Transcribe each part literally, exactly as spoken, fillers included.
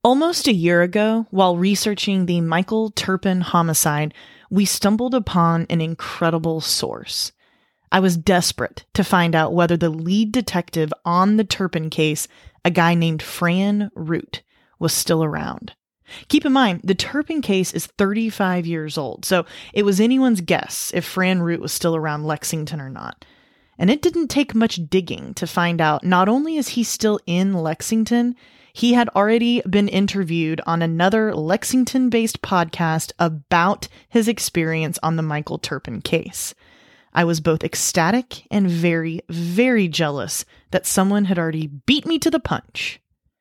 Almost a year ago, while researching the Michael Turpin homicide, we stumbled upon an incredible source. I was desperate to find out whether the lead detective on the Turpin case, a guy named Fran Root, was still around. Keep in mind, the Turpin case is thirty-five years old, so it was anyone's guess if Fran Root was still around Lexington or not. And it didn't take much digging to find out not only is he still in Lexington, he had already been interviewed on another Lexington-based podcast about his experience on the Michael Turpin case. I was both ecstatic and very, very jealous that someone had already beat me to the punch.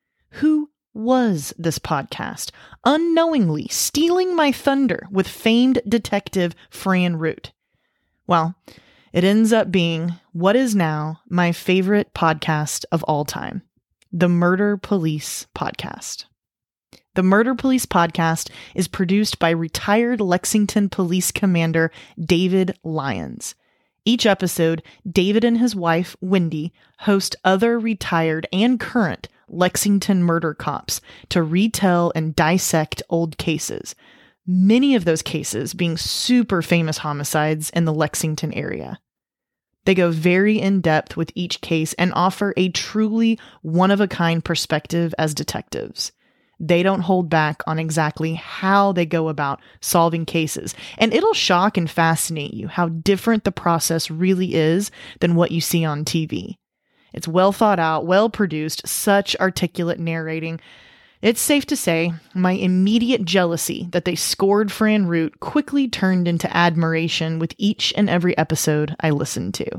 Who was this podcast, unknowingly stealing my thunder with famed detective Fran Root? Well, it ends up being what is now my favorite podcast of all time. The Murder Police Podcast. The Murder Police Podcast is produced by retired Lexington Police Commander David Lyons. Each episode, David and his wife, Wendy, host other retired and current Lexington murder cops to retell and dissect old cases, many of those cases being super famous homicides in the Lexington area. They go very in-depth with each case and offer a truly one-of-a-kind perspective as detectives. They don't hold back on exactly how they go about solving cases, and it'll shock and fascinate you how different the process really is than what you see on T V. It's well thought out, well produced, such articulate narrating. It's safe to say my immediate jealousy that they scored Fran Root quickly turned into admiration with each and every episode I listened to.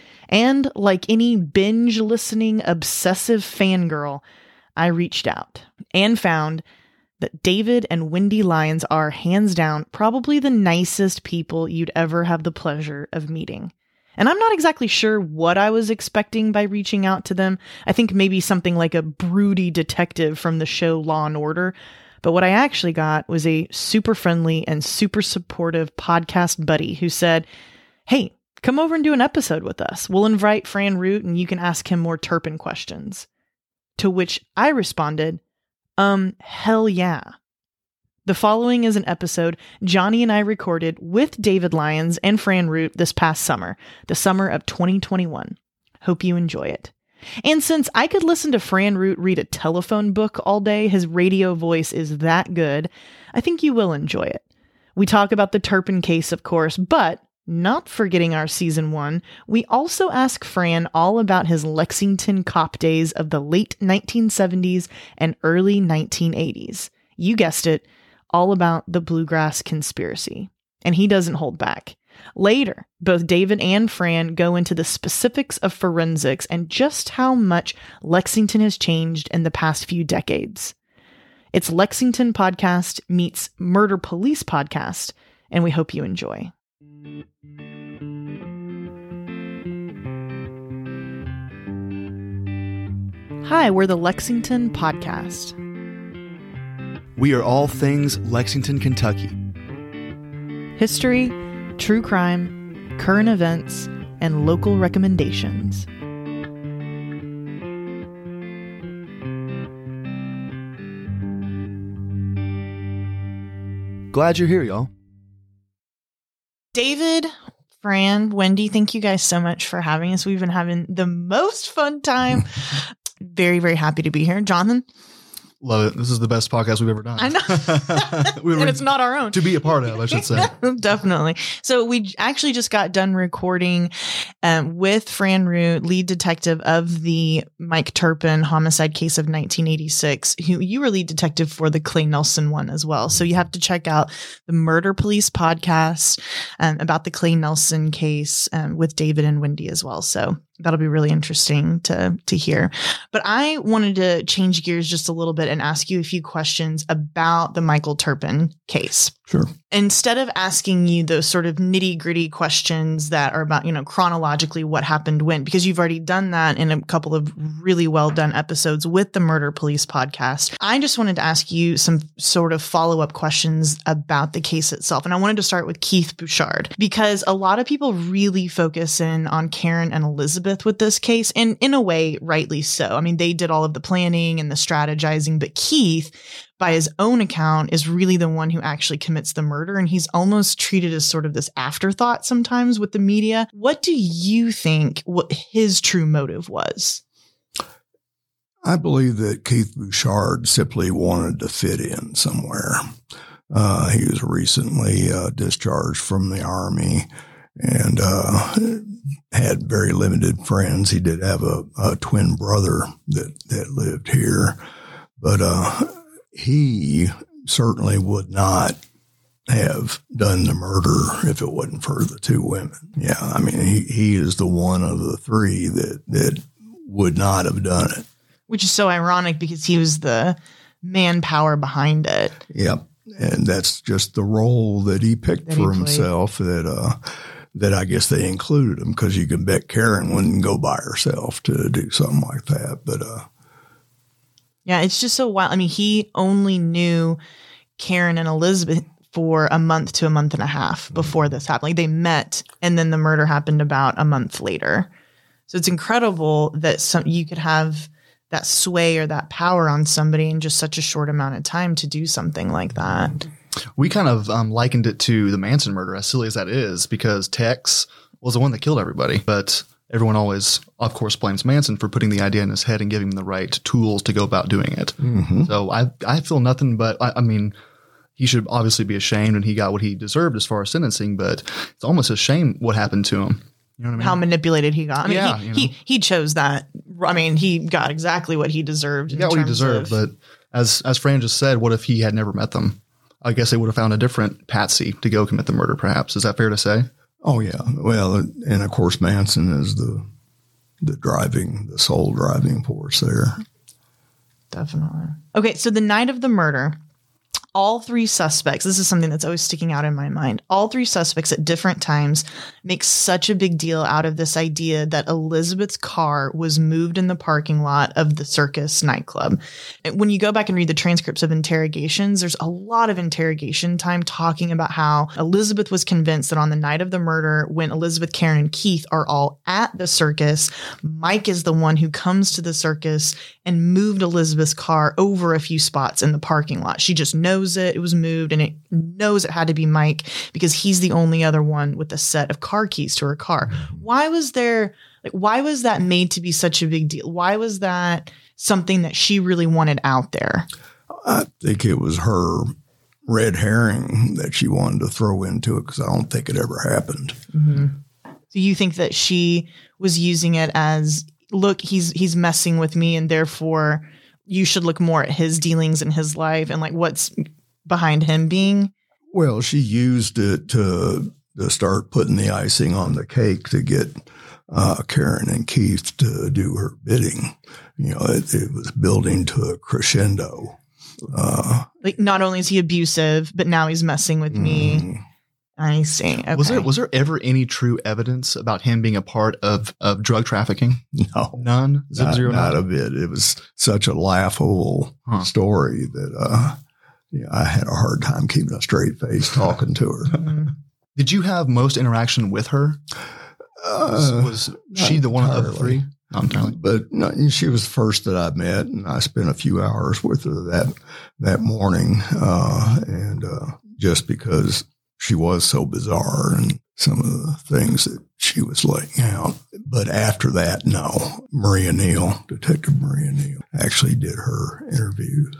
And like any binge-listening obsessive fangirl, I reached out and found that David and Wendy Lyons are, hands down, probably the nicest people you'd ever have the pleasure of meeting. And I'm not exactly sure what I was expecting by reaching out to them. I think maybe something like a broody detective from the show Law and Order. But what I actually got was a super friendly and super supportive podcast buddy who said, "Hey, come over and do an episode with us. We'll invite Fran Root and you can ask him more Turpin questions." To which I responded, um, hell yeah. The following is an episode Johnny and I recorded with David Lyons and Fran Root this past summer, the summer of twenty twenty-one. Hope you enjoy it. And since I could listen to Fran Root read a telephone book all day, his radio voice is that good, I think you will enjoy it. We talk about the Turpin case, of course, but not forgetting our season one, we also ask Fran all about his Lexington cop days of the late nineteen seventies and early nineteen eighties. You guessed it, all about the Bluegrass Conspiracy. And he doesn't hold back. Later, both David and Fran go into the specifics of forensics and just how much Lexington has changed in the past few decades. It's Lexington Podcast meets Murder Police Podcast, and we hope you enjoy. Hi, we're the Lexington Podcast. We are all things Lexington, Kentucky. History, true crime, current events, and local recommendations. Glad you're here, y'all. David, Fran, Wendy, thank you guys so much for having us. We've been having the most fun time. Very, very happy to be here. Jonathan? Love it. This is the best podcast we've ever done. I know. we and it's not our own. To be a part of, I should say. Definitely. So we actually just got done recording um, with Fran Root, lead detective of the Mike Turpin homicide case of nineteen eighty-six, who you were lead detective for the Clay Nelson one as well. So you have to check out the Murder Police Podcast um, about the Clay Nelson case um, with David and Wendy as well. So that'll be really interesting to to hear. But I wanted to change gears just a little bit and ask you a few questions about the Michael Turpin case. Sure. instead of asking you those sort of nitty gritty questions that are about, you know, chronologically what happened when, because you've already done that in a couple of really well done episodes with the Murder Police podcast, I just wanted to ask you some sort of follow up questions about the case itself. And I wanted to start with Keith Bouchard, because a lot of people really focus in on Karen and Elizabeth with this case. And in a way, rightly so. I mean, they did all of the planning and the strategizing, but Keith, by his own account, is really the one who actually commits the murder. And he's almost treated as sort of this afterthought sometimes with the media. What do you think what his true motive was? I believe that Keith Bouchard simply wanted to fit in somewhere. Uh, he was recently uh, discharged from the Army and uh, had very limited friends. He did have a, a twin brother that, that lived here. But uh he certainly would not have done the murder if it wasn't for the two women. Yeah, I mean, he, he is the one of the three that, that would not have done it. Which is so ironic because he was the manpower behind it. Yep, and that's just the role that he picked that for he himself that uh, that I guess they included him, because you can bet Karen wouldn't go by herself to do something like that. But uh yeah, it's just so wild. I mean, he only knew Karen and Elizabeth for a month to a month and a half before this happened. Like, they met, and then the murder happened about a month later. So it's incredible that some you could have that sway or that power on somebody in just such a short amount of time to do something like that. We kind of um, likened it to the Manson murder, as silly as that is, because Tex was the one that killed everybody. But everyone always, of course, blames Manson for putting the idea in his head and giving him the right tools to go about doing it. Mm-hmm. So I I feel nothing but, I, I mean, he should obviously be ashamed, and he got what he deserved as far as sentencing, but it's almost a shame what happened to him. You know what I mean? How manipulated he got. I mean, yeah, he, you know. he he chose that. I mean, he got exactly what he deserved. He got what he deserved, of, but as as Fran just said, what if he had never met them? I guess they would have found a different Patsy to go commit the murder, perhaps. Is that fair to say? Oh, yeah. Well, and of course, Manson is the the driving, the sole driving force there. Definitely. Okay, so the night of the murder, all three suspects, this is something that's always sticking out in my mind, all three suspects at different times make such a big deal out of this idea that Elizabeth's car was moved in the parking lot of the Circus nightclub. When you go back and read the transcripts of interrogations, there's a lot of interrogation time talking about how Elizabeth was convinced that on the night of the murder, when Elizabeth, Karen, and Keith are all at the circus, Mike is the one who comes to the circus and moved Elizabeth's car over a few spots in the parking lot. She just knows it, it was moved, and it knows it had to be Mike because he's the only other one with a set of car keys to her car. Why was there, like, why was that made to be such a big deal? Why was that something that she really wanted out there? I think it was her red herring that she wanted to throw into it, because I don't think it ever happened. Mm-hmm. So you think that she was using it as, look, he's he's messing with me, and therefore you should look more at his dealings in his life and like what's behind him being? Well, she used it to to start putting the icing on the cake to get uh, Karen and Keith to do her bidding. You know, it, it was building to a crescendo. Uh, like, not only is he abusive, but now he's messing with me. mm, I see. Okay. Was there was there ever any true evidence about him being a part of, of drug trafficking? No, None? Zip not, zero not none? a bit. It was such a laughable Huh. story that uh, yeah, I had a hard time keeping a straight face talking to her. Mhm. Did you have most interaction with her? Was, Uh, was she the one of the entirely. three? Not entirely. But no, she was the first that I met, and I spent a few hours with her that that morning, uh, and uh, just because she was so bizarre and some of the things that she was laying out. But after that, no, Maria Neal, Detective Maria Neal, actually did her interviews.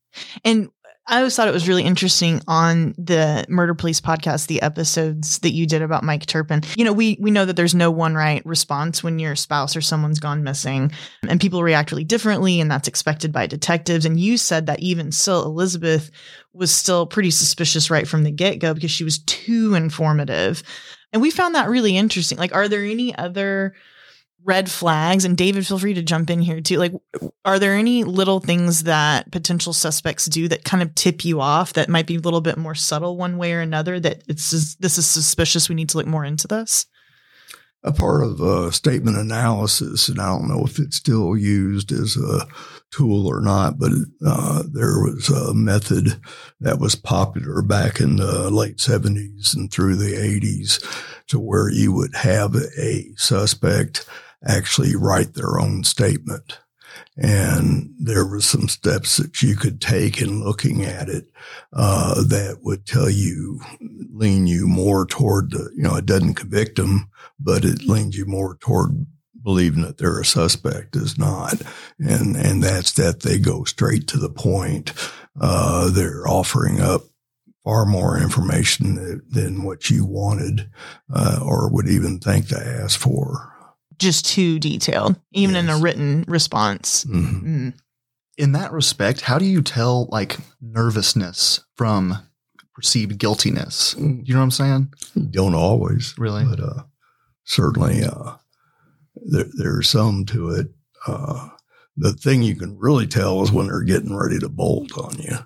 And I always thought it was really interesting on the Murder Police podcast, the episodes that you did about Mike Turpin. You know, we we know that there's no one right response when your spouse or someone's gone missing, and people react really differently, and that's expected by detectives. And you said that even still, Elizabeth was still pretty suspicious right from the get-go because she was too informative. And we found that really interesting. Like, are there any other red flags, and David, feel free to jump in here too. Like, are there any little things that potential suspects do that kind of tip you off that might be a little bit more subtle one way or another, that it's just, this is suspicious, we need to look more into this? A part of uh, statement analysis, and I don't know if it's still used as a tool or not, but uh, there was a method that was popular back in the late seventies and through the eighties to where you would have a suspect actually write their own statement. And there were some steps that you could take in looking at it uh, that would tell you, lean you more toward the, you know, it doesn't convict them, but it leans you more toward believing that they're a suspect is not. And, and that's that they go straight to the point. Uh, they're offering up far more information than what you wanted uh, or would even think to ask for. Just too detailed, even yes. in a written response. Mm-hmm. Mm. In that respect, how do you tell like nervousness from perceived guiltiness? You know what I'm saying? Don't always. Really? But uh, certainly uh, there, there's some to it. Uh, the thing you can really tell is when they're getting ready to bolt on you.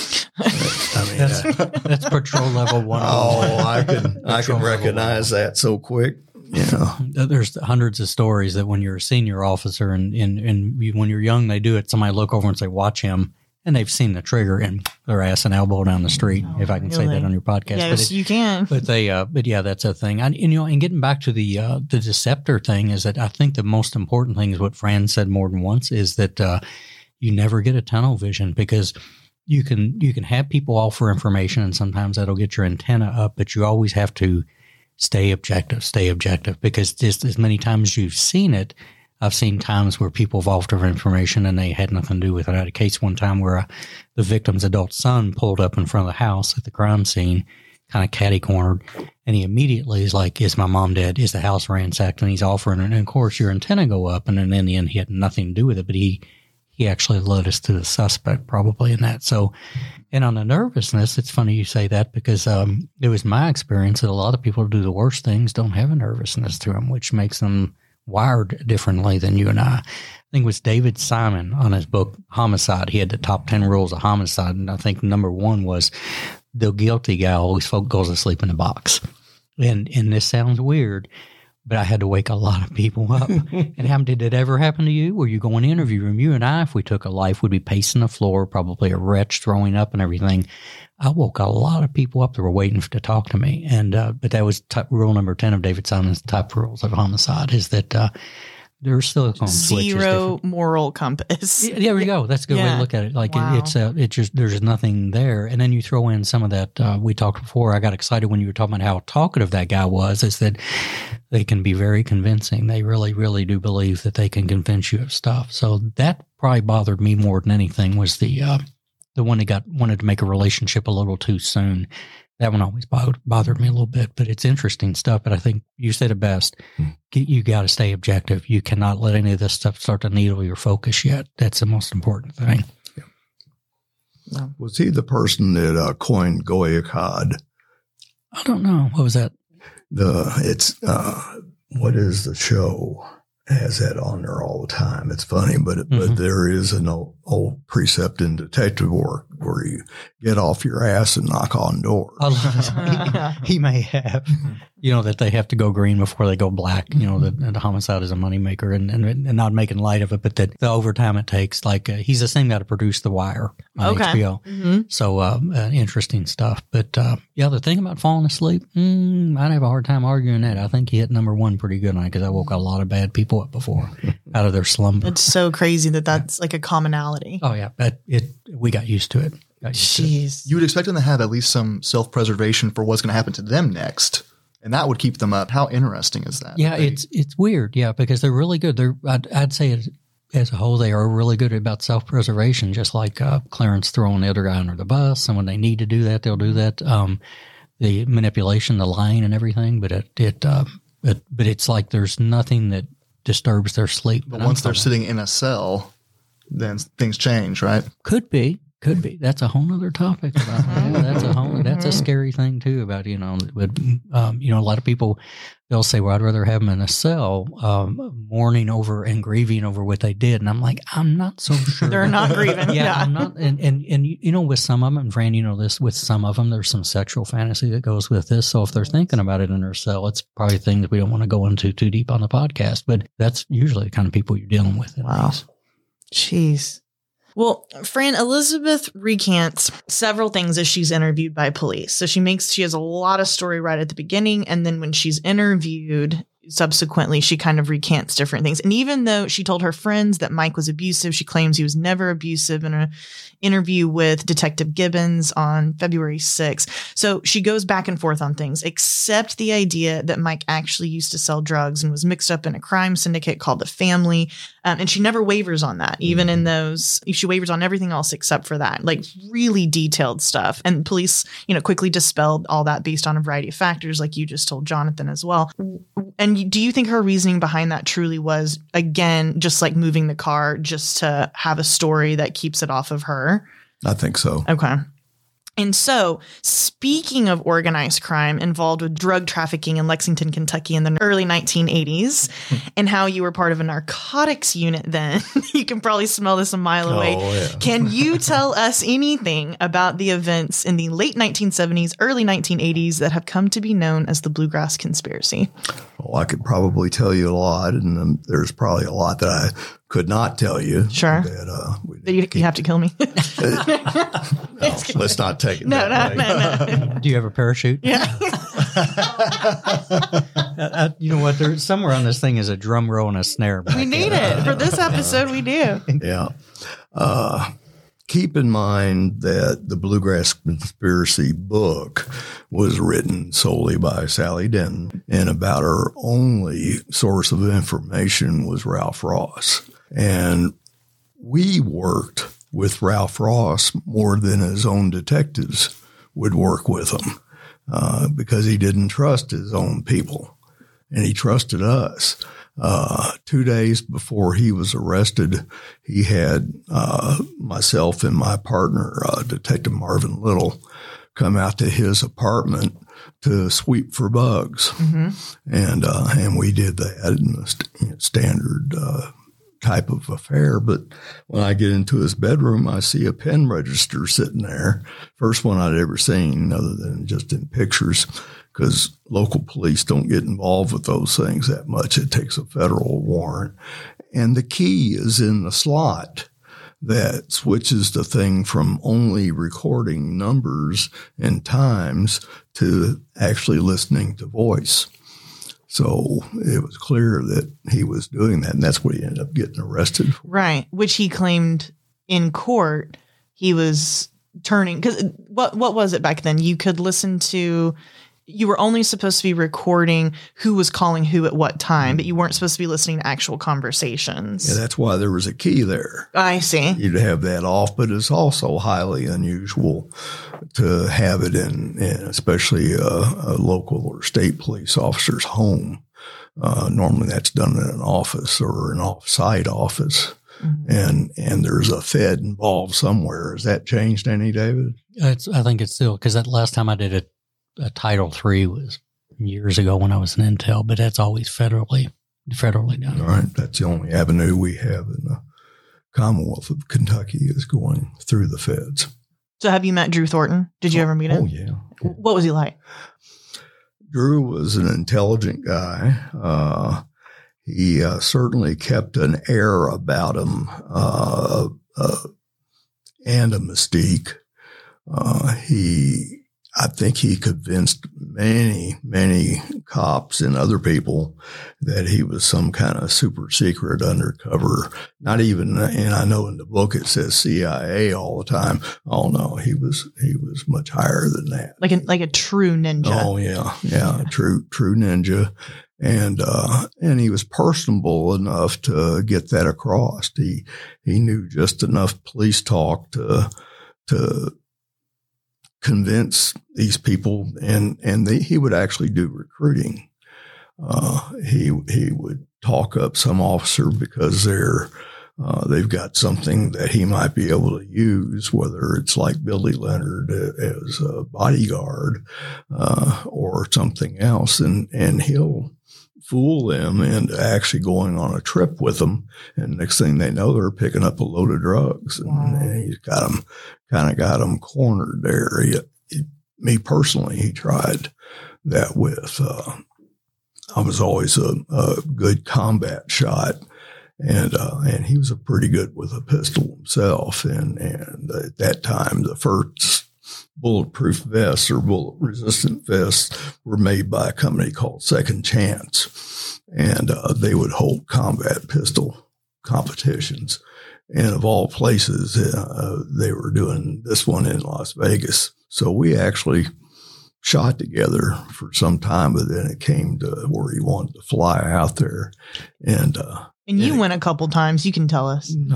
I mean, that's, uh, that's patrol level one. Oh, I can, I can recognize that so quick. Yeah. There's hundreds of stories that when you're a senior officer and, and, and you, when you're young, they do it. Somebody look over and say, watch him. And they've seen the trigger and their ass and elbow down the street, oh, if I can really? say that on your podcast. Yes, but it, you can. But they, uh, but yeah, that's a thing. And, you know, and getting back to the, uh, the deceptor thing is that I think the most important thing is what Fran said more than once is that, uh, you never get a tunnel vision because you can, you can have people offer information and sometimes that'll get your antenna up, but you always have to stay objective, stay objective, because just as many times as you've seen it, I've seen times where people have offered information and they had nothing to do with it. I had a case one time where uh, the victim's adult son pulled up in front of the house at the crime scene, kind of catty-cornered, and he immediately is like, is my mom dead? Is the house ransacked? And he's offering it. And, of course, your antenna go up, and then in the end, he had nothing to do with it, but he he actually led us to the suspect probably in that. So, and on the nervousness, it's funny you say that because um, it was my experience that a lot of people who do the worst things don't have a nervousness to them, which makes them wired differently than you and I. I think it was David Simon on his book Homicide. He had the top ten rules of homicide, and I think number one was the guilty guy always goes to sleep in a box. And and this sounds weird, but I had to wake a lot of people up. And how did it ever happen to you? Where you go in the interview room, you and I, if we took a life, would be pacing the floor, probably a retch, throwing up and everything. I woke a lot of people up that were waiting to talk to me. And, uh, but that was type, rule number ten of David Simon's top rules of homicide is that, uh, there's still zero moral compass. Yeah, there we go. That's a good yeah. way to look at it. Like wow. it, it's, uh, it just, there's nothing there. And then you throw in some of that, uh, we talked before. I got excited when you were talking about how talkative that guy was, is that they can be very convincing. They really, really do believe that they can convince you of stuff. So that probably bothered me more than anything was the, uh, the one that got, wanted to make a relationship a little too soon. That one always bothered, bothered me a little bit, but it's interesting stuff. But I think you said it best. Mm. You got to stay objective. You cannot let any of this stuff start to needle your focus yet. That's the most important thing. Yeah. Yeah. Was he the person that uh, coined Goyakad? I don't know. What was that? The it's uh, what is the show? Has that on there all the time. It's funny, but mm-hmm. but there is an old, old precept in detective work where you get off your ass and knock on doors. he, he may have, you know, that they have to go green before they go black. You know, that the homicide is a moneymaker, and, and and not making light of it, but that the overtime it takes. Like uh, he's the same guy to produce The Wire on okay. H B O. Mm-hmm. So uh, uh, interesting stuff. But uh, yeah, the thing about falling asleep, mm, I'd have a hard time arguing that. I think he hit number one pretty good on it because I woke a lot of bad people up before out of their slumber. It's so crazy that that's like a commonality. Oh yeah, but it we got used to it. Jeez, you would expect them to have at least some self-preservation for what's going to happen to them next, and that would keep them up. How interesting is that? Yeah, they, it's it's weird. Yeah, because they're really good. They're I'd, I'd say as, as a whole, they are really good about self-preservation. Just like uh, Clarence throwing the other guy under the bus, and when they need to do that, they'll do that. Um, the manipulation, the lying, and everything. But it it uh, it, but it's like there's nothing that disturbs their sleep. But once they're sitting in a cell, then things change, right? Could be. Could be. That's a whole nother topic. About that. Yeah, that's a whole. That's a scary thing too. About you know, with, um, you know, a lot of people they'll say, "Well, I'd rather have them in a cell, um, mourning over and grieving over what they did." And I'm like, I'm not so sure. They're not grieving. yeah, yeah, I'm not. And and and you know, with some of them, and Fran, you know this. With some of them, there's some sexual fantasy that goes with this. So if they're thinking about it in their cell, it's probably things we don't want to go into too deep on the podcast. But that's usually the kind of people you're dealing with. In Wow. these. Jeez. Well, Fran, Elizabeth recants several things as she's interviewed by police. So she makes, she has a lot of story right at the beginning. And then when she's interviewed subsequently, she kind of recants different things. And even though she told her friends that Mike was abusive, she claims he was never abusive in an interview with Detective Gibbons on February sixth. So she goes back and forth on things, except the idea that Mike actually used to sell drugs and was mixed up in a crime syndicate called the Family. Um, and she never wavers on that, even in those, she wavers on everything else except for that, like really detailed stuff. And police, you know, quickly dispelled all that based on a variety of factors, like you just told Jonathan as well. And do you think her reasoning behind that truly was, again, just like moving the car just to have a story that keeps it off of her? I think so. Okay. And so, speaking of organized crime involved with drug trafficking in Lexington, Kentucky in the early nineteen eighties, and how you were part of a narcotics unit then, you can probably smell this a mile away. Oh, yeah. Can you tell us anything about the events in the late nineteen seventies, early nineteen eighties that have come to be known as the Bluegrass Conspiracy? Well, I could probably tell you a lot, and um, there's probably a lot that I could not tell you. Sure. That, uh, we That you, you have to kill me. no, let's not take it. No, that no, way. no, no. Do you have a parachute? Yeah. Uh, uh, you know what? There's somewhere on this thing is a drum roll and a snare. We need it. For this episode, we do. Yeah. Uh, keep in mind that the Bluegrass Conspiracy book was written solely by Sally Denton, and about her only source of information was Ralph Ross. And we worked with Ralph Ross more than his own detectives would work with him uh, because he didn't trust his own people, and he trusted us. Uh, two days before he was arrested, he had uh, myself and my partner, uh, Detective Marvin Little, come out to his apartment to sweep for bugs. Mm-hmm. And uh, and we did that in a st- you know, standard uh, type of affair. But when I get into his bedroom, I see a pen register sitting there. First one I'd ever seen other than just in pictures, because local police don't get involved with those things that much. It takes a federal warrant. And the key is in the slot that switches the thing from only recording numbers and times to actually listening to voice. So it was clear that he was doing that, and that's what he ended up getting arrested for. Right. Which he claimed in court he was turning. Because what, what was it back then? You could listen to... You were only supposed to be recording who was calling who at what time, but you weren't supposed to be listening to actual conversations. Yeah, that's why there was a key there. I see. You'd have that off, but it's also highly unusual to have it in, in especially a, a local or state police officer's home. Uh, normally that's done in an office or an off-site office. Mm-hmm. And and there's a Fed involved somewhere. Has that changed any, David? It's, I think it's still, because that last time I did it, a Title three was years ago when I was in Intel, but that's always federally federally done. All right. That's the only avenue we have in the Commonwealth of Kentucky is going through the feds. So have you met Drew Thornton? Did you oh, ever meet him? Oh, yeah. What was he like? Drew was an intelligent guy. Uh, he uh, certainly kept an air about him uh, uh, and a mystique. Uh, he... I think he convinced many, many cops and other people that he was some kind of super secret undercover. Not even, and I know in the book it says C I A all the time. Oh no, he was he was much higher than that. Like a like a true ninja. Oh yeah, yeah, true true ninja, and uh, and he was personable enough to get that across. He he knew just enough police talk to to. convince these people, and and they, he would actually do recruiting. Uh, he he would talk up some officer because they're uh, they've got something that he might be able to use, whether it's like Billy Leonard as a bodyguard uh, or something else, and, and he'll fool them into actually going on a trip with them. And next thing they know, they're picking up a load of drugs, and, wow. and he's got them, kind of got them cornered there. He, he, me personally, he tried that with, uh, I was always a, a good combat shot, and uh, and he was a pretty good with a pistol himself. And and at that time, the first bulletproof vests or bullet resistant vests were made by a company called Second Chance, and uh, they would hold combat pistol competitions. And of all places, uh, they were doing this one in Las Vegas. So we actually shot together for some time, but then it came to where he wanted to fly out there. And uh, and you and went a couple times, you can tell us. No.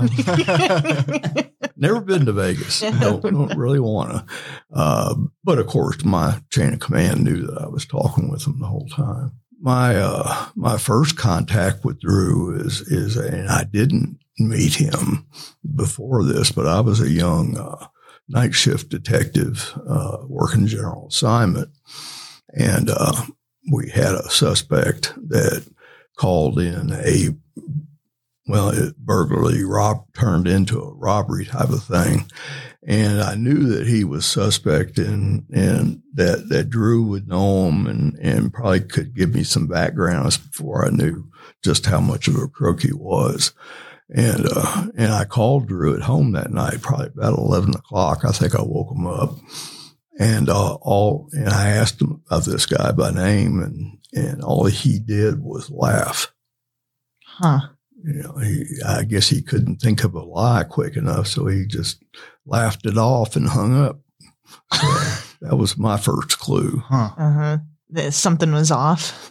Never been to Vegas. Don't, don't really want to. Uh, but of course, my chain of command knew that I was talking with him the whole time. My uh, my first contact with Drew is, is and I didn't meet him before this, but I was a young uh, night shift detective uh, working general assignment. And uh, we had a suspect that called in a, well, it burglary rob turned into a robbery type of thing. And I knew that he was suspect and, and that, that Drew would know him and, and probably could give me some backgrounds before I knew just how much of a crook he was. And, uh, and I called Drew at home that night, probably about eleven o'clock. I think I woke him up, and, uh, all, and I asked him about this guy by name, and, and all he did was laugh. Huh. You know, he, I guess he couldn't think of a lie quick enough. So he just laughed it off and hung up. So that was my first clue. Huh. Uh-huh. That something was off.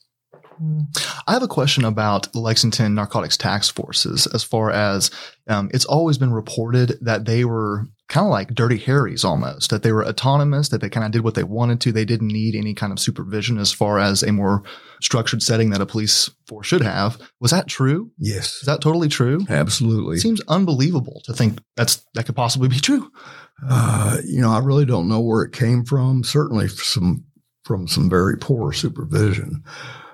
I have a question about the Lexington Narcotics Task Forces. As far as um, it's always been reported that they were kind of like Dirty Harrys almost, that they were autonomous, that they kind of did what they wanted to. They didn't need any kind of supervision as far as a more structured setting that a police force should have. Was that true? Yes. Is that totally true? Absolutely. It seems unbelievable to think that's that could possibly be true. Uh, you know, I really don't know where it came from. Certainly some from some very poor supervision.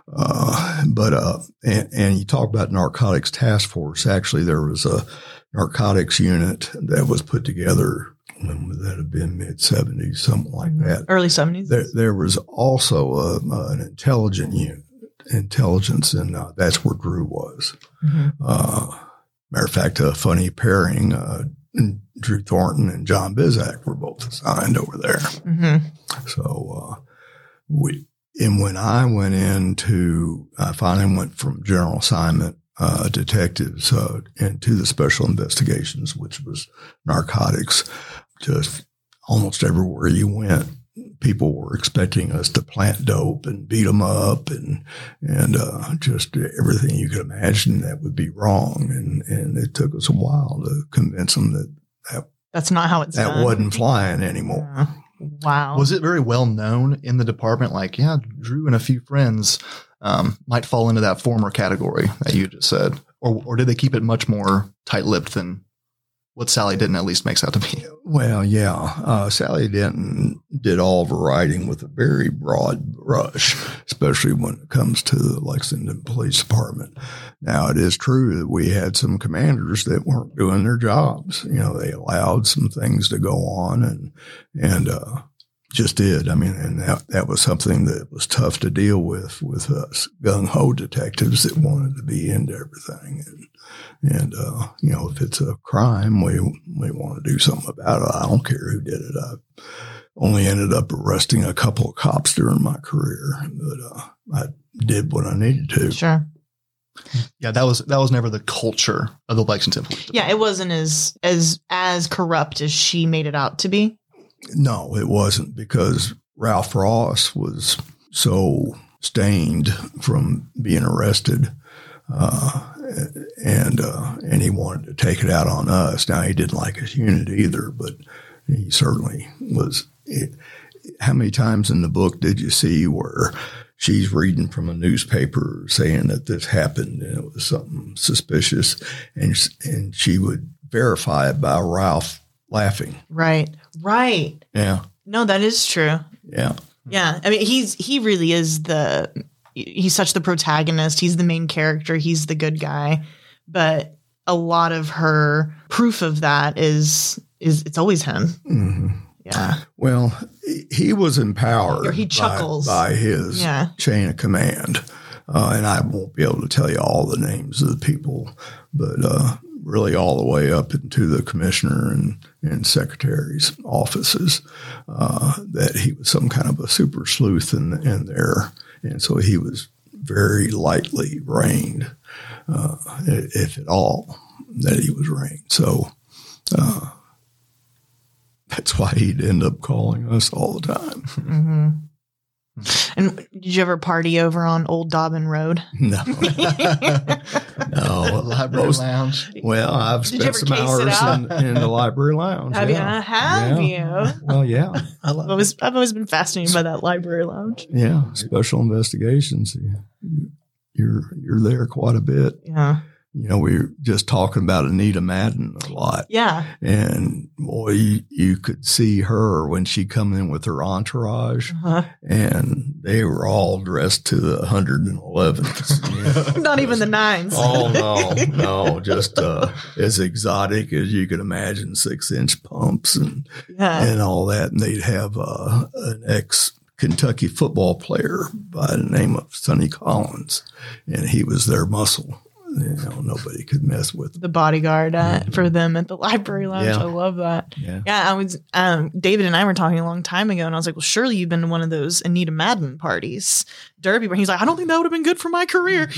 Uh, but, uh, and, and you talk about Narcotics Task Force. Actually, there was a narcotics unit that was put together. When would that have been? Mid seventies, something like that. Early seventies. There, there was also a, an intelligence unit, intelligence, and uh, that's where Drew was. Mm-hmm. Uh, matter of fact, a funny pairing, uh, Drew Thornton and John Bizak were both assigned over there. Mm-hmm. So, uh, we, And when I went into, I finally went from general assignment uh, detectives uh, into the special investigations, which was narcotics. Just almost everywhere you went, people were expecting us to plant dope and beat them up, and and uh, just everything you could imagine that would be wrong. And and it took us a while to convince them that that that's not how it's that done. wasn't flying anymore. Yeah. Wow. Was it very well known in the department? Like, yeah, Drew and a few friends um, might fall into that former category that you just said. Or or did they keep it much more tight-lipped than what Sally Denton at least makes out to be? Well, yeah. Uh, Sally Denton did all of her writing with a very broad brush, especially when it comes to the Lexington Police Department. Now, it is true that we had some commanders that weren't doing their jobs. You know, they allowed some things to go on and, and, uh, just did. I mean, and that, that was something that was tough to deal with, with us gung-ho detectives that wanted to be into everything. And, and, uh, you know, if it's a crime, we, we want to do something about it. I don't care who did it. I only ended up arresting a couple of cops during my career, but, uh, I did what I needed to. Sure. Yeah, that was that was never the culture of the Lexington Police Department. Yeah, it wasn't as as as corrupt as she made it out to be. No, it wasn't, because Ralph Ross was so stained from being arrested, uh, and uh, and he wanted to take it out on us. Now, he didn't like his unit either, but he certainly was. It, how many times in the book did you see where she's reading from a newspaper saying that this happened and it was something suspicious, and and she would verify it by Ralph laughing. Right. Right. Yeah. No, that is true. Yeah. Yeah. I mean, he's he really is the he's such the protagonist. He's the main character. He's the good guy. But a lot of her proof of that is is it's always him. Mm-hmm. Yeah. Well, he was empowered Or he chuckles. by, by his Yeah. chain of command. Uh, and I won't be able to tell you all the names of the people, but uh, really all the way up into the commissioner and, and secretary's offices, uh, that he was some kind of a super sleuth in, in there. And so he was very lightly reigned, uh, if at all, that he was reigned. So uh, that's why he'd end up calling us all the time. Mm-hmm. And did you ever party over on Old Dobbin Road? No. No. Library Most- lounge. Well, I've Did you spent ever some case it hours out? in, in the library lounge. Have yeah. you? Have Yeah. you? Well, yeah. I I've love always, I've always been fascinated by that library lounge. Yeah. Special investigations. You- You're, you're there quite a bit. Yeah. You know, we were just talking about Anita Madden a lot. Yeah. And boy, you, you could see her when she come in with her entourage, Uh-huh. and they were all dressed to the one hundred eleventh. You know, Not even the nines. Oh, no, no, just uh, as exotic as you could imagine, six inch pumps and, Yeah. and all that. And they'd have uh, an ex Kentucky football player by the name of Sonny Collins, and he was their muscle. You know, nobody could mess with. The bodyguard uh, for them at the library lounge. Yeah. I love that. Yeah. Yeah, I was. Um, David and I were talking a long time ago, and I was like, "Well, surely you've been to one of those Anita Madden parties, Derby." Where he's like, "I don't think that would have been good for my career."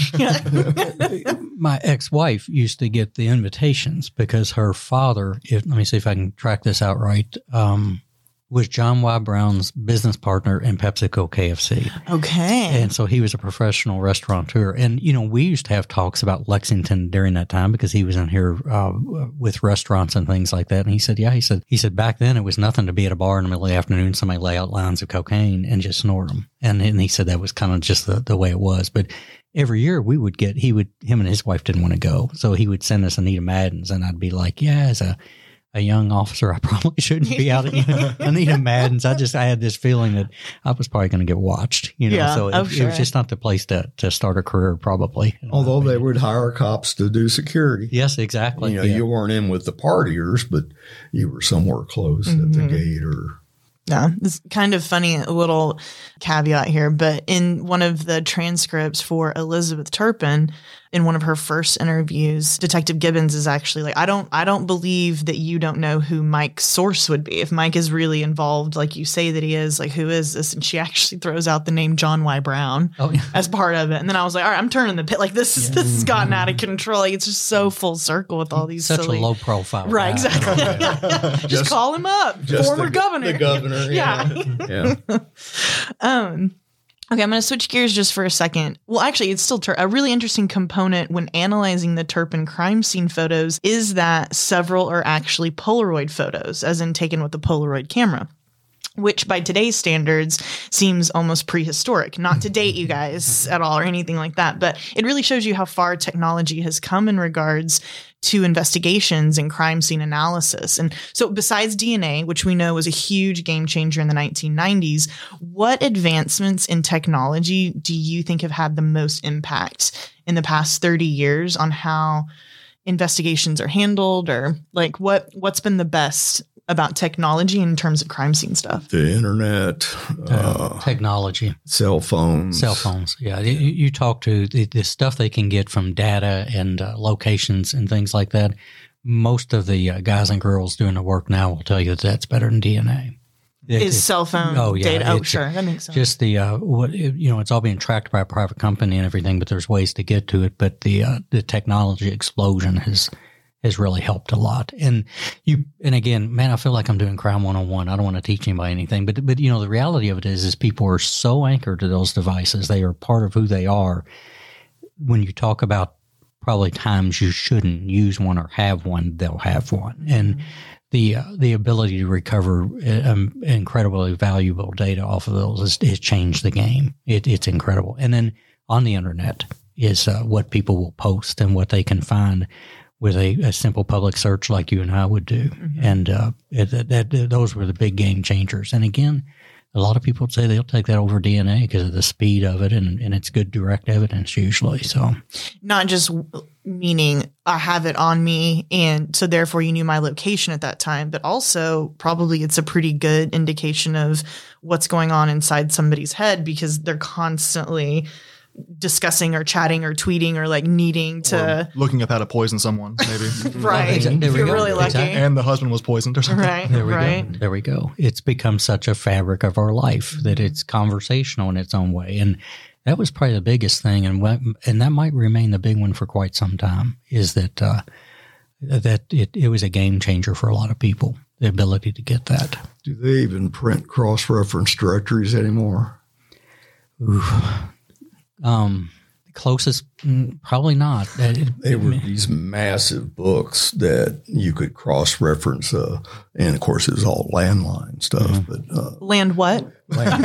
Yeah. My ex-wife used to get the invitations because her father, if, let me see if I can track this out right, um, was John Y. Brown's business partner in PepsiCo K F C. Okay. And so he was a professional restaurateur. And, you know, we used to have talks about Lexington during that time because he was in here uh, with restaurants and things like that. And he said, yeah, he said, he said back then it was nothing to be at a bar in the middle of the afternoon, somebody lay out lines of cocaine and just snort them. And, and he said that was kind of just the, the way it was. But every year we would get, he would, him and his wife didn't want to go. So he would send us Anita Maddens, and I'd be like, yeah, as a, a young officer, I probably shouldn't be out at, you know, Anita Madden's. I just, I had this feeling that I was probably going to get watched, you know, Yeah, so it, oh, it sure. was just not the place to, to start a career, probably. Although they would hire cops to do security. Yes, exactly. You know, yeah. you weren't in with the partiers, but you were somewhere close at the Mhm. gate or. Yeah, it's kind of funny, a little caveat here, but in one of the transcripts for Elizabeth Turpin, in one of her first interviews, Detective Gibbons is actually like, I don't I don't believe that you don't know who Mike's source would be. If Mike is really involved, like you say that he is, like, who is this? And she actually throws out the name John Y. Brown Oh, yeah. as part of it. And then I was like, all right, I'm turning the pit. Like, this is this has gotten out of control. Like, it's just so full circle with all these Such silly. a low profile. Right, guy. exactly. just, Just- call him up. just Former the- governor. the governor, yeah. Yeah. um, okay, I'm going to switch gears just for a second. Well, actually, it's still Tur- a really interesting component when analyzing the Turpin crime scene photos is that several are actually Polaroid photos, as in taken with a Polaroid camera, which by today's standards seems almost prehistoric. Not to date you guys at all or anything like that, but it really shows you how far technology has come in regards to investigations and crime scene analysis. And so besides D N A, which we know was a huge game changer in the nineteen nineties, what advancements in technology do you think have had the most impact in the past thirty years on how investigations are handled, or like what, what's been the best about technology in terms of crime scene stuff? The internet, Uh, uh, technology, cell phones. cell phones. Yeah. You, you talk to the, the stuff they can get from data and uh, locations and things like that. Most of the uh, guys and girls doing the work now will tell you that that's better than D N A. It- Is it's cell phone oh, yeah, data? Oh, it's sure. That makes sense. just the, uh, what, you know, it's all being tracked by a private company and everything, but there's ways to get to it. But the, uh, the technology explosion has, has really helped a lot. And you, and again, man, I feel like I'm doing crime one oh one. I don't want to teach anybody anything, but, but, you know, the reality of it is, is people are so anchored to those devices. They are part of who they are. When you talk about probably times you shouldn't use one or have one, they'll have one. And the uh, the ability to recover um, incredibly valuable data off of those has, has changed the game. It, it's incredible. And then on the internet is uh, what people will post and what they can find with a, a simple public search like you and I would do. Mm-hmm. And uh, it, that, that, those were the big game changers. And again, a lot of people would say they'll take that over D N A because of the speed of it, and, and it's good direct evidence usually. So, not just meaning I have it on me, and so therefore you knew my location at that time, but also probably it's a pretty good indication of what's going on inside somebody's head because they're constantly discussing or chatting or tweeting or like needing to or looking up how to poison someone, maybe. Right. Exactly. If you're really lucky. Exactly. And the husband was poisoned or something. Right. There we right. go. There we go. It's become such a fabric of our life that it's conversational in its own way. And that was probably the biggest thing. And what, and that might remain the big one for quite some time is that, uh, that it, it was a game changer for a lot of people, the ability to get that. Do they even print cross-reference directories anymore? Ooh. Um, closest, probably not. They were these massive books that you could cross-reference, uh, and of course it was all landline stuff. Mm-hmm. But uh, land what? Land,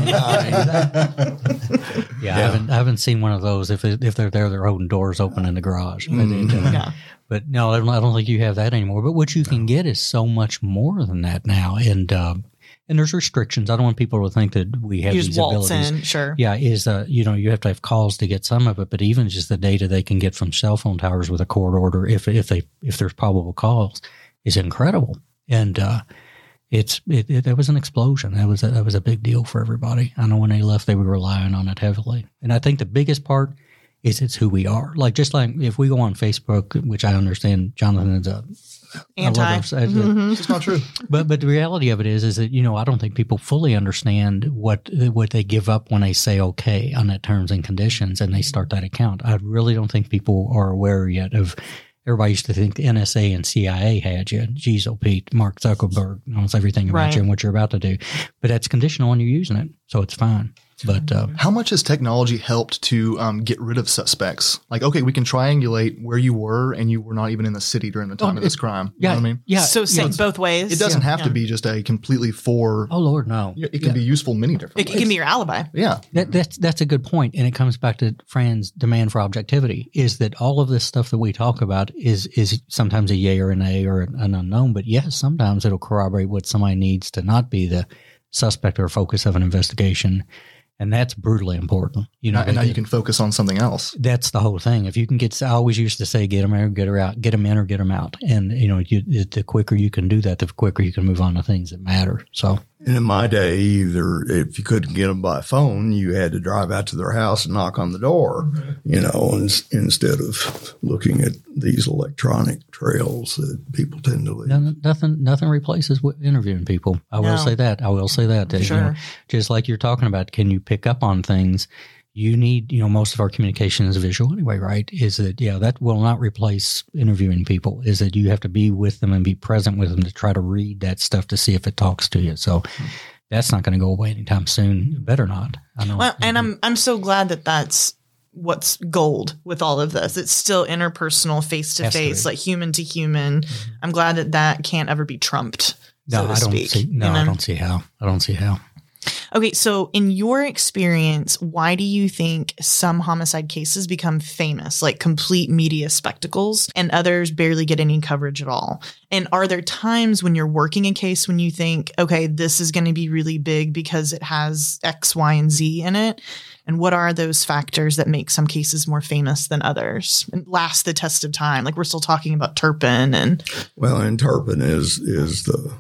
landline. yeah, yeah, I haven't I haven't seen one of those. If it, if they're there, they're holding doors open in the garage. Mm-hmm. But, it, yeah. but no, I don't, I don't think you have that anymore. But what you can get is so much more than that now, and. Uh, And there's restrictions. I don't want people to think that we have you these just waltz abilities. in, sure. Yeah, is uh, you know, you have to have calls to get some of it, but even just the data they can get from cell phone towers with a court order, if if they if there's probable cause, is incredible. And uh, it's it, it that was an explosion. That was a, that was a big deal for everybody. I know when they left, they were relying on it heavily. And I think the biggest part is it's who we are. Like just like if we go on Facebook, which I understand, Jonathan is a anti. Mm-hmm. It's not true. But but the reality of it is is that, you know, I don't think people fully understand what what they give up when they say okay on that terms and conditions and they start that account. I really don't think people are aware yet of. Everybody used to think the N S A and C I A had you. Geez, oh Pete, Mark Zuckerberg knows everything about right. you and what you're about to do. But that's conditional on you using it, so it's fine. But uh, how much has technology helped to um, get rid of suspects? Like, okay, we can triangulate where you were, and you were not even in the city during the time oh, of this crime. Yeah, you know what I mean, yeah. So say yeah. both ways. It doesn't yeah. have yeah. to be just a completely for. Oh Lord, no. It can yeah. be useful many different It, ways. it can be your alibi. Yeah, that, that's that's a good point, and it comes back to Fran's demand for objectivity. Is that all of this stuff that we talk about is is sometimes a yay or an A or an unknown, but yes, sometimes it'll corroborate what somebody needs to not be the suspect or focus of an investigation. And that's brutally important. You know, and now you can focus on something else. That's the whole thing. If you can get, I always used to say, get them in or get her out, get them in or get them out. And, you know, you, the quicker you can do that, the quicker you can move on to things that matter. So. And in my day, either if you couldn't get them by phone, you had to drive out to their house and knock on the door, mm-hmm. you know, in, instead of looking at these electronic trails that people tend to leave. Nothing, nothing, nothing replaces interviewing people. I no. will say that. I will say that. Sure. You know, just like you're talking about, can you pick up on things? You need, you know, most of our communication is visual anyway, right? Is that, yeah, that will not replace interviewing people, is that you have to be with them and be present with them to try to read that stuff to see if it talks to you. So that's not going to go away anytime soon. It better not. I know. Well, and I'm, I'm so glad that that's what's gold with all of this. It's still interpersonal, face to face, like human to human. Mm-hmm. I'm glad that that can't ever be trumped. No, so to I don't speak. see, no, you know? I don't see how. I don't see how. Okay, so in your experience, why do you think some homicide cases become famous, like complete media spectacles, and others barely get any coverage at all? And are there times when you're working a case when you think, okay, this is going to be really big because it has X, Y, and Z in it? And what are those factors that make some cases more famous than others and last the test of time? Like we're still talking about Turpin and well, and Turpin is is the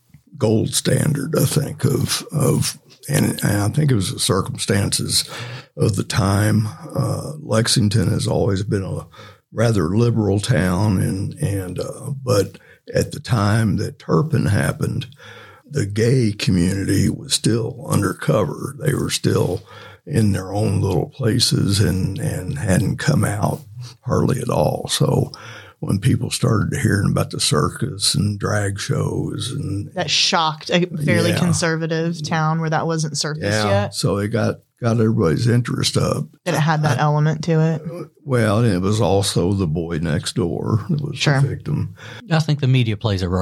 gold standard, I think, of of and, and I think it was the circumstances of the time. Uh, Lexington has always been a rather liberal town, and and uh, but at the time that Turpin happened, the gay community was still undercover. They were still in their own little places and and hadn't come out hardly at all. So when people started hearing about the circus and drag shows, and that shocked a fairly yeah. conservative town where that wasn't surfaced yeah. yet. So it got, got everybody's interest up. That it had that I, element to it. Well, and it was also the boy next door that was sure. the victim. I think the media plays a role.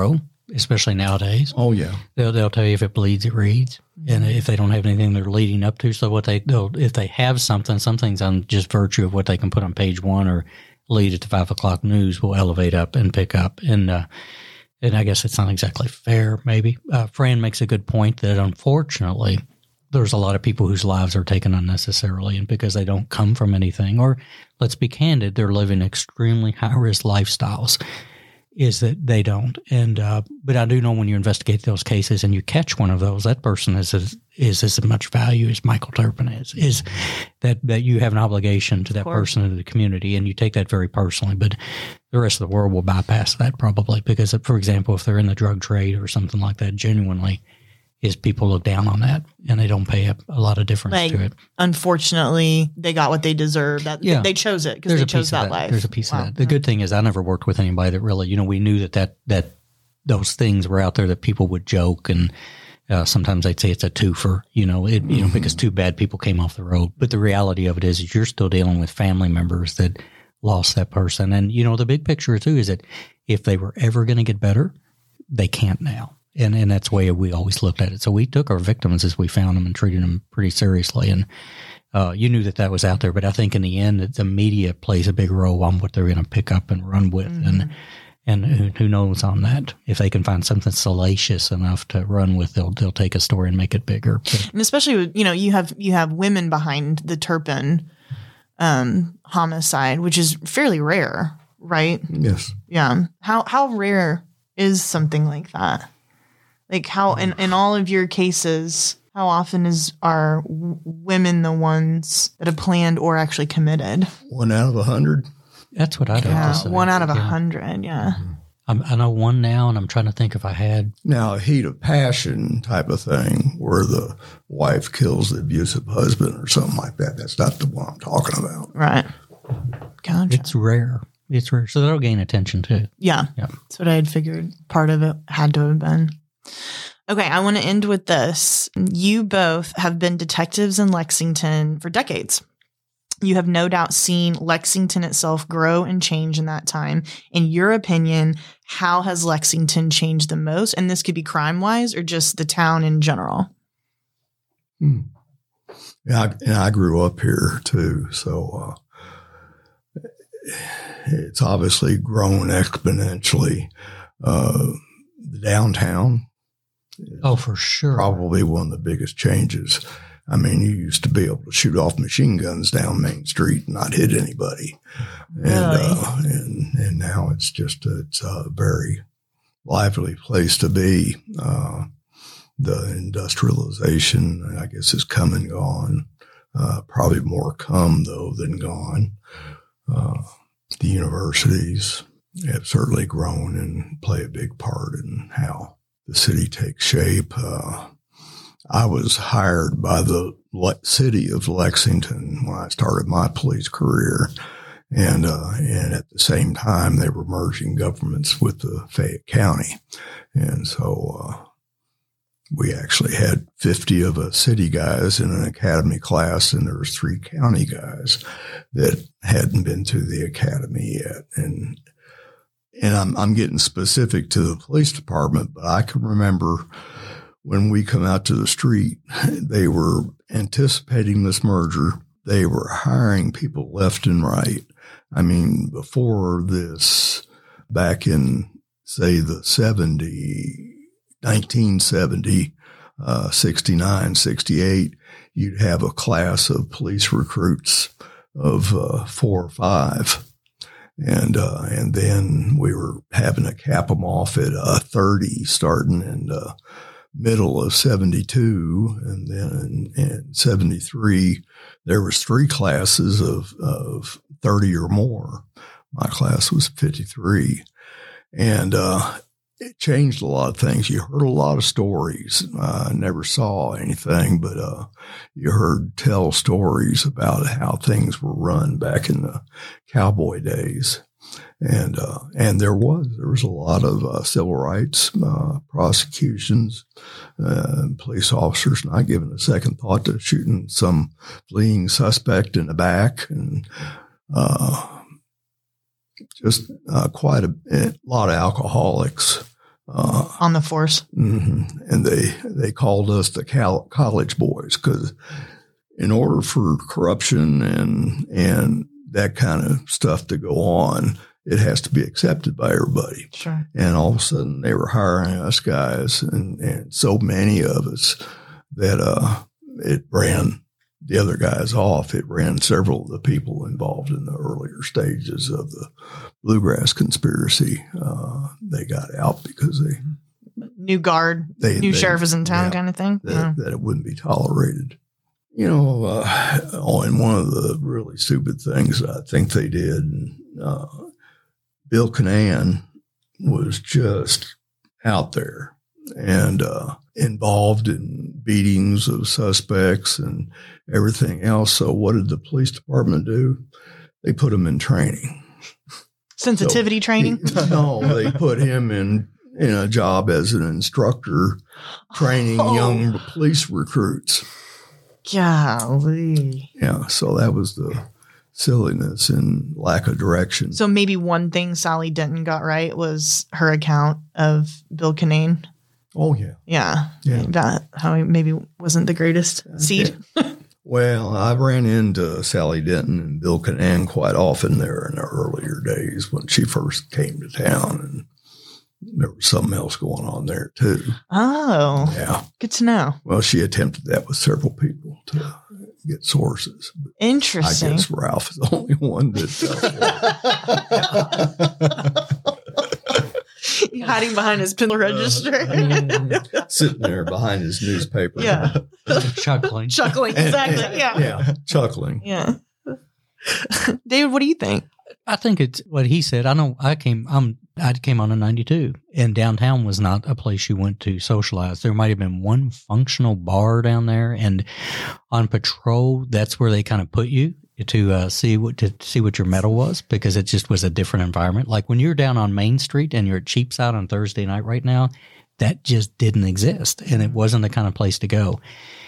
especially nowadays. Oh, yeah. They'll they'll tell you if it bleeds, it reads, and if they don't have anything they're leading up to. So what they they'll if they have something, some things on just virtue of what they can put on page one or lead at the five o'clock news will elevate up and pick up. And uh, and I guess it's not exactly fair. Maybe uh, Fran makes a good point that unfortunately there's a lot of people whose lives are taken unnecessarily, and because they don't come from anything, or let's be candid, they're living extremely high risk lifestyles. Is that they don't. And, uh, but I do know when you investigate those cases and you catch one of those, that person is as, is as much value as Michael Turpin is, is that, that you have an obligation to that person and to the community, and you take that very personally. But the rest of the world will bypass that probably because, for example, if they're in the drug trade or something like that, genuinely, is people look down on that and they don't pay a, a lot of difference like, to it. Unfortunately, they got what they deserved. That yeah. They chose it because they chose that, that life. There's a piece wow. of that. The good thing is I never worked with anybody that really, you know, we knew that that, that those things were out there that people would joke, and uh, sometimes they'd say it's a twofer, you know, it, you know, because two bad people came off the road. But the reality of it is, is you're still dealing with family members that lost that person. And, you know, the big picture too is that if they were ever going to get better, they can't now. And and that's the way we always looked at it. So we took our victims as we found them and treated them pretty seriously. And uh, you knew that that was out there. But I think in the end, the media plays a big role on what they're going to pick up and run with. Mm-hmm. And and who, who knows on that? If they can find something salacious enough to run with, they'll they'll take a story and make it bigger. But, and especially with, you know, you have you have women behind the Turpin um, homicide, which is fairly rare, right? Yes. Yeah. How how rare is something like that? Like how in, in all of your cases, how often is are w- women the ones that have planned or actually committed? One out of a hundred. That's what I'd yeah, have to say. One out of a yeah. hundred. Yeah. I'm, I know one now, and I'm trying to think if I had. Now, a heat of passion type of thing where the wife kills the abusive husband or something like that. That's not the one I'm talking about. Right. Gotcha. It's rare. It's rare. So that'll gain attention too. Yeah. Yeah. That's what I had figured part of it had to have been. Okay, I want to end with this. You both have been detectives in Lexington for decades. You have no doubt seen Lexington itself grow and change in that time. In your opinion, how has Lexington changed the most? And this could be crime-wise or just the town in general. Hmm. Yeah, I, and I grew up here too, so uh, it's obviously grown exponentially. Uh, the downtown. Oh, for sure. Probably one of the biggest changes. I mean, you used to be able to shoot off machine guns down Main Street and not hit anybody. Really? And, uh, and, and now it's just, a, it's a very lively place to be. Uh, the industrialization, I guess, has come and gone. Uh, probably more come, though, than gone. Uh, the universities have certainly grown and play a big part in how the city takes shape. Uh, I was hired by the Le- city of Lexington when I started my police career. And, uh, and at the same time, they were merging governments with the Fayette County. And so, uh, we actually had fifty of us city guys in an academy class, and there was three county guys that hadn't been to the academy yet. And, and I'm, I'm getting specific to the police department, but I can remember when we come out to the street, they were anticipating this merger. They were hiring people left and right. I mean, before this, back in, say, the seventy, nineteen seventy, uh, sixty-nine, sixty-eight, you'd have a class of police recruits of uh, four or five. And uh, and then we were having to cap them off at uh, thirty, starting in the middle of seventy-two, and then in, in seventy-three, there was three classes of of thirty or more. My class was fifty-three, and uh, it changed a lot of things. You heard a lot of stories. I uh, never saw anything, but uh, you heard tell stories about how things were run back in the cowboy days. And, uh, and there was, there was a lot of, uh, civil rights, uh, prosecutions, uh, police officers not giving a second thought to shooting some fleeing suspect in the back, and, uh, just, uh, quite a, a lot of alcoholics, Uh, On the force. mm-hmm. And they, they called us the cal- college boys because in order for corruption and, and that kind of stuff to go on, it has to be accepted by everybody. Sure. And all of a sudden they were hiring us guys and, and so many of us that, uh, it ran the other guys off. It ran several of the people involved in the earlier stages of the Bluegrass conspiracy. Uh, they got out because they, New guard, they new they, sheriff is in town yeah, kind of thing. That, Yeah. that it wouldn't be tolerated. You know, uh, oh, and one of the really stupid things I think they did, uh, Bill Canaan was just out there and uh, involved in beatings of suspects and everything else. So what did the police department do? They put him in training. Sensitivity So training? He, no, they put him in, in a job as an instructor training Oh. young police recruits. Golly. Yeah, so that was the silliness and lack of direction. So maybe one thing Sally Denton got right was her account of Bill Canaan. oh, yeah. Yeah. Yeah. That how he maybe wasn't the greatest seed. Well, I ran into Sally Denton and Bill Canaan quite often there in the earlier days when she first came to town, and there was something else going on there too. Oh, Yeah. good to know. Well, she attempted that with several people to get sources. But I Interesting. guess Ralph is the only one that uh, Hiding behind his pencil register. sitting there behind his newspaper. Yeah. Chuckling. Chuckling. Exactly. Yeah. Yeah, chuckling. Yeah. David, what do you think? I think it's what he said. I know I came, I'm, I came on in ninety-two, and downtown was not a place you went to socialize. There might have been one functional bar down there, and on patrol, that's where they kind of put you to uh, see what to see what your medal was, because it just was a different environment. Like when you're down on Main Street and you're at Cheapside on Thursday night right now, that just didn't exist, and it wasn't the kind of place to go.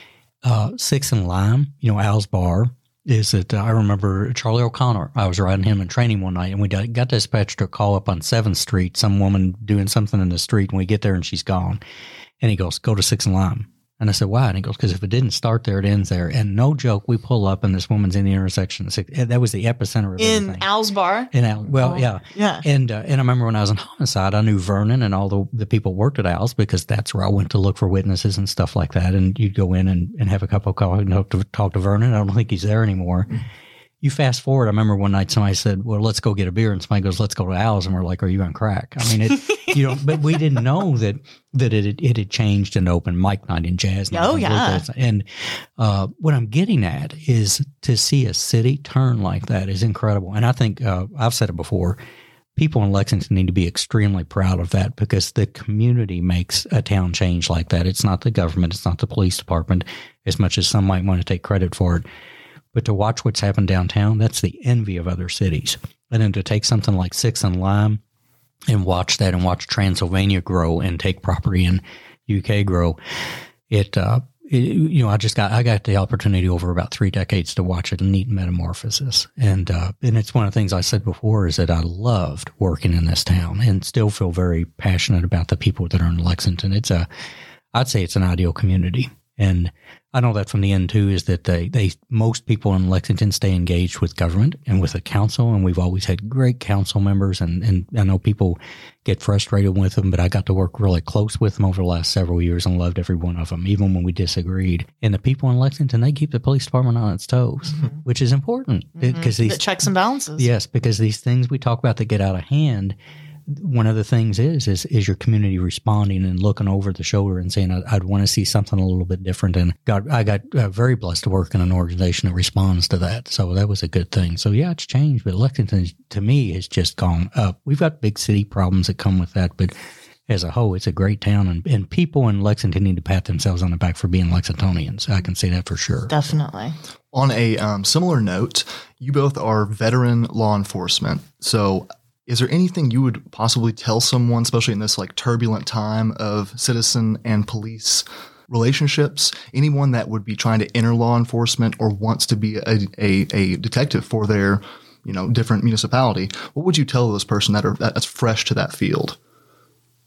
Uh, Six and Lime, you know, Al's Bar. Is that uh, I remember Charlie O'Connor. I was riding him in training one night, and we got, got dispatched to a call up on seventh Street, some woman doing something in the street, and we get there and she's gone. And he goes, go to Six and Lime. And I said, why? And he goes, because if it didn't start there, it ends there. And no joke, we pull up and this woman's in the intersection. Of Six, that was the epicenter of In everything. Al's Bar? In Al, well, Oh, yeah. yeah. And uh, and I remember when I was in homicide, I knew Vernon and all the, the people worked at Al's, because that's where I went to look for witnesses and stuff like that. And you'd go in and, and have a cup of coffee and talk to, talk to Vernon. I don't think he's there anymore. You fast forward, I remember one night somebody said, well, let's go get a beer. And somebody goes, let's go to Al's. And we're like, are you on crack? I mean, it, you know, but we didn't know that, that it, it had changed and opened mic night and jazz night. Oh, and yeah. bluegrass. And uh, what I'm getting at is to see a city turn like that is incredible. And I think, uh, I've said it before, people in Lexington need to be extremely proud of that, because the community makes a town change like that. It's not the government. It's not the police department, as much as some might want to take credit for it. But to watch what's happened downtown, that's the envy of other cities. And then to take something like Six and Lime and watch that, and watch Transylvania grow and take property in U K grow, it, uh, it, you know, I just got, I got the opportunity over about three decades to watch a neat metamorphosis. And, uh, and it's one of the things I said before is that I loved working in this town and still feel very passionate about the people that are in Lexington. It's a, I'd say it's an ideal community. And I know that from the end too, is that they, they, most people in Lexington stay engaged with government and with the council. And we've always had great council members, and, and I know people get frustrated with them, but I got to work really close with them over the last several years and loved every one of them, even when we disagreed. And the people in Lexington, they keep the police department on its toes, mm-hmm. which is important, because Mm-hmm. these The checks and balances. Yes, because these things we talk about that get out of hand, one of the things is, is, is your community responding and looking over the shoulder and saying, I'd, I'd want to see something a little bit different. And got, I got uh, very blessed to work in an organization that responds to that. So that was a good thing. So yeah, it's changed, but Lexington to me has just gone up. We've got big city problems that come with that, but as a whole, it's a great town, and, and people in Lexington need to pat themselves on the back for being Lexingtonians. I can say that for sure. Definitely. On a um, similar note, you both are veteran law enforcement. So is there anything you would possibly tell someone, especially in this like turbulent time of citizen and police relationships, anyone that would be trying to enter law enforcement or wants to be a, a, a detective for their, you know, different municipality? What would you tell those person that are that's fresh to that field?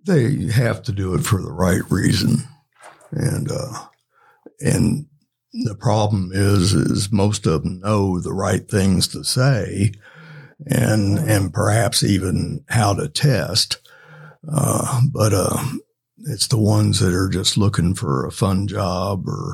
they have to do it for the right reason. And, uh, and the problem is, is most of them know the right things to say and, and perhaps even how to test. Uh, but, uh, it's the ones that are just looking for a fun job or,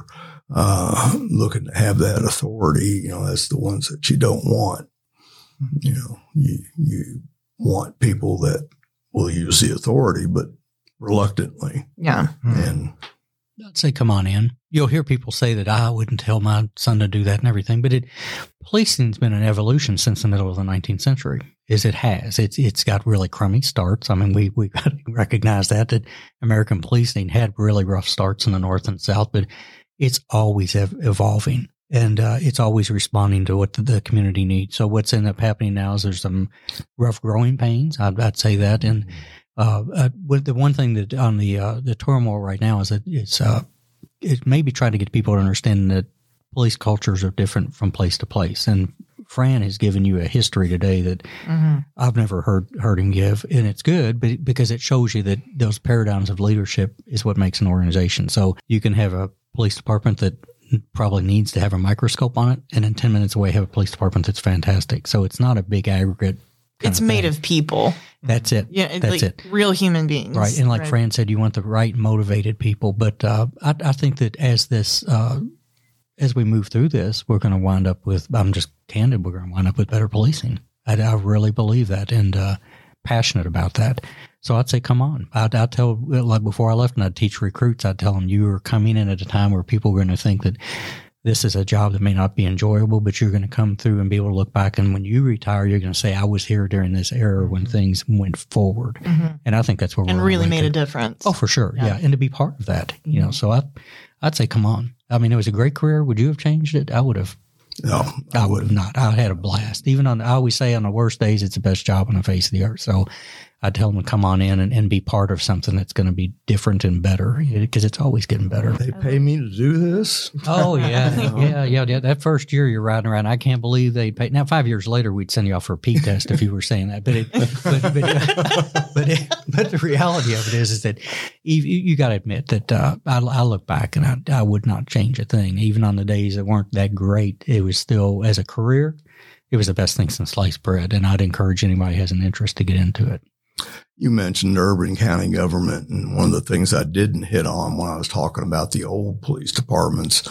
uh, looking to have that authority. You know, that's the ones that you don't want. You know, you, you want people that will use the authority, but reluctantly. Yeah. And I'd say, come on in. You'll hear people say that I wouldn't tell my son to do that and everything, but it policing's been an evolution since the middle of the nineteenth century. Is it has. It's it's got really crummy starts. I mean, we we got to recognize that that American policing had really rough starts in the North and South, but it's always ev- evolving. And uh, it's always responding to what the, the community needs. So what's ended up happening now is there's some rough growing pains. I'd, I'd say that. And uh, uh, the one thing that on the uh, the turmoil right now is that it's uh, it maybe trying to get people to understand that police cultures are different from place to place. And Fran has given you a history today that mm-hmm. I've never heard heard him give, and it's good, but because it shows you that those paradigms of leadership is what makes an organization. So you can have a police department that probably needs to have a microscope on it, and then ten minutes away have a police department that's fantastic. So it's not a big aggregate. It's made of people. That's it. Yeah, it, that's like it. Real human beings. Right. And like right. Fran said, you want the right motivated people. But uh, I, I think that as this, uh, as we move through this, we're going to wind up with, I'm just candid, we're going to wind up with better policing. I, I really believe that and uh, passionate about that. So I'd say, come on. I'd, I'd tell, like before I left and I'd teach recruits, I'd tell them you are coming in at a time where people are going to think that this is a job that may not be enjoyable, but you're going to come through and be able to look back. And when you retire, you're going to say, I was here during this era when things went forward. Mm-hmm. And I think that's where and we're really made to. a difference. Oh, for sure. Yeah. yeah. And to be part of that, you know, so I, I'd say, come on. I mean, it was a great career. Would you have changed it? I would have. No, I, I would have not. I had a blast. Even on, I always say on the worst days, it's the best job on the face of the earth. So I tell them to come on in and, and be part of something that's going to be different and better because it's always getting better. They pay me to do this? Oh, yeah. yeah. Yeah. Yeah. That first year you're riding around, I can't believe they pay. Now, five years later, we'd send you off for a P test if you were saying that. But it, but, but, but, it, but the reality of it is, is that you, you got to admit that uh, I, I look back and I, I would not change a thing. Even on the days that weren't that great, it was still, as a career, it was the best thing since sliced bread. And I'd encourage anybody who has an interest to get into it. You mentioned urban county government, and one of the things I didn't hit on when I was talking about the old police departments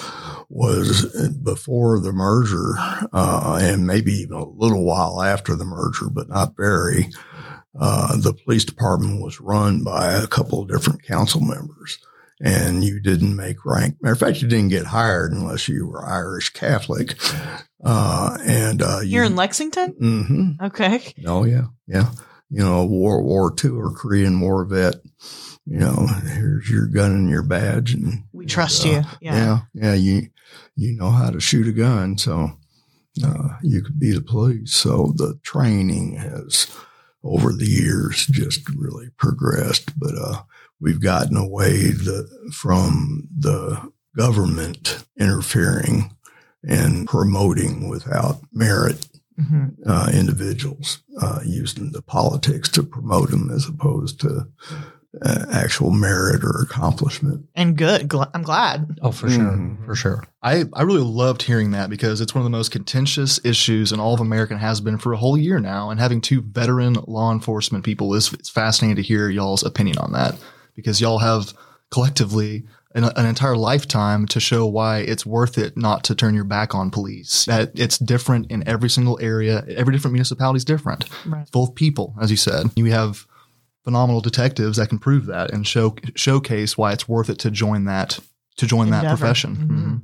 was before the merger, uh, and maybe even a little while after the merger, but not very, uh, the police department was run by a couple of different council members, and you didn't make rank. Matter of fact, you didn't get hired unless you were Irish Catholic. Uh, and uh, You're you, in Lexington? Mm-hmm. Okay. Oh, yeah, yeah. You know, World War Two or Korean War vet, you know, here's your gun and your badge. And we trust uh, you. Yeah. yeah. Yeah. You, you know how to shoot a gun. So uh, you could be the police. So the training has over the years just really progressed. But uh, we've gotten away the, from the government interfering and promoting without merit. Mm-hmm. Uh, individuals uh, using the politics to promote them as opposed to uh, actual merit or accomplishment. And good. Gl- I'm glad. Oh, for sure. Mm-hmm. For sure. I, I really loved hearing that because it's one of the most contentious issues in all of America and has been for a whole year now. And having two veteran law enforcement people, is it's fascinating to hear y'all's opinion on that because y'all have collectively An, an entire lifetime to show why it's worth it not to turn your back on police. That it's different in every single area. Every different municipality is different. Right. It's full of people, as you said. You have phenomenal detectives that can prove that and show showcase why it's worth it to join that to join Endeavor. that profession. Mm-hmm. Mm-hmm.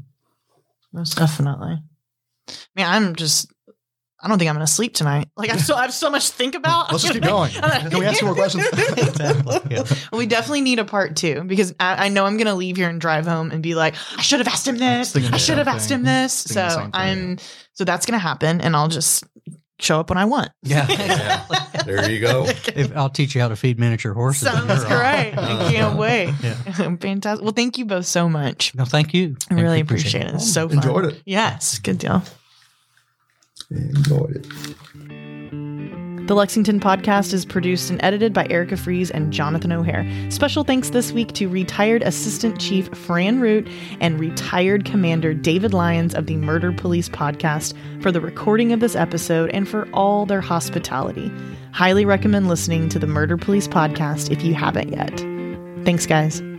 Most definitely. Man, I'm just. I don't think I'm going to sleep tonight. Like I still I have so much to think about. Let's just keep going. Can we ask some more questions? Exactly. Yeah. Well, we definitely need a part two because I, I know I'm going to leave here and drive home and be like, I should have asked him this. I should have asked him this. So I'm, so that's going to happen and I'll just show up when I want. Yeah. yeah. There you go. If, I'll teach you how to feed miniature horses. Sounds great. I can't wait. Yeah. Fantastic. Well, thank you both so much. No, thank you. I really appreciate, appreciate it. It's so fun. Enjoyed it. Yes. Good deal. Enjoyed it. The Lexington Podcast is produced and edited by Erica Fries and Jonathan O'Hare. Special thanks this week to retired Assistant Chief Fran Root and retired Commander David Lyons of the Murder Police Podcast for the recording of this episode and for all their hospitality. Highly recommend listening to the Murder Police Podcast if you haven't yet. Thanks, guys.